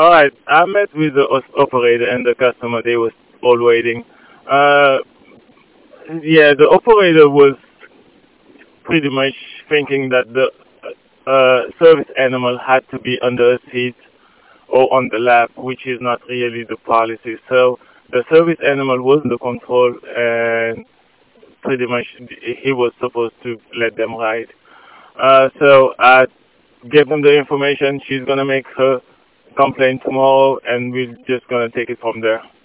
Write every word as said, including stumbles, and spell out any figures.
All right, I met with the os- operator and the customer. They was all waiting. Uh, yeah, the operator was pretty much thinking that the uh, service animal had to be under a seat or on the lap, which is not really the policy. So the service animal was under control, and pretty much he was supposed to let them ride. Uh, so I gave them the information. She's gonna make her complaint tomorrow, and we're just gonna take it from there.